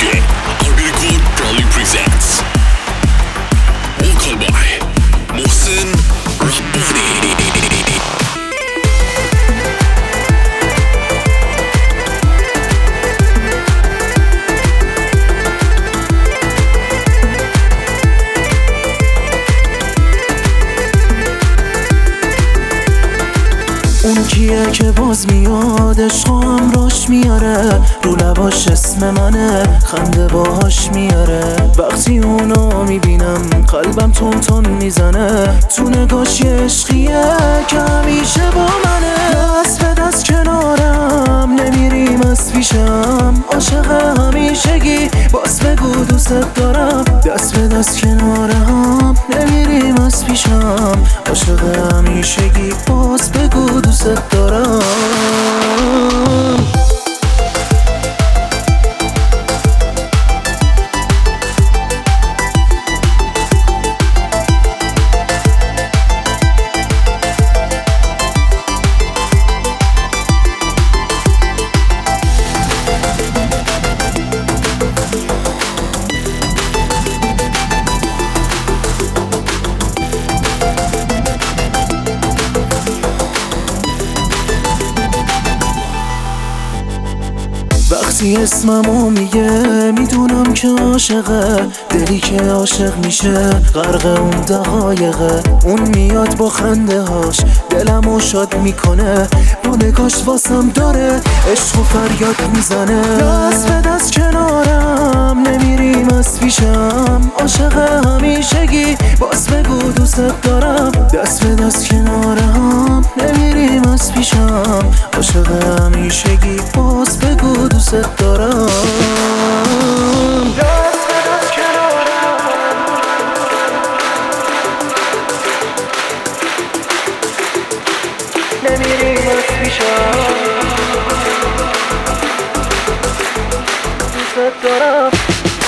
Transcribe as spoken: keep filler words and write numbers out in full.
again. Albiriko proudly presents vocal by Mohsen Rabbani. اون کیه که باز میاد عشقا همراش میاره، رو لباش اسم منه، خنده باهاش میاره. وقتی اونو میبینم قلبم تون تون میزنه، تو نگاش یه عشقیه که همیشه با منه. دست به دست کنارم نمیریم از پیشم، عاشق همیشگی باز بگو دوست دارم. دست به دست کنارم نمیریم از پیشم، عاشق همیشگی باز بگو دوست دارم. وقتی اسممو میگه میدونم که عاشقه، دلی که عاشق میشه غرق اون دقایقه. اون میاد با خنده هاش دلمو شاد میکنه، با نگاش واسم داره عشق و فریاد میزنه. دست به دست کنارم نمیریم از پیشم، عاشق همیشگی باز بگو دوست دارم. دست به دست کنارم نمیریم از پیشم، عاشق همیشگی باز بگو دوست دارم. دست به دست کنارم نمیریم از پیشم، دوست دارم.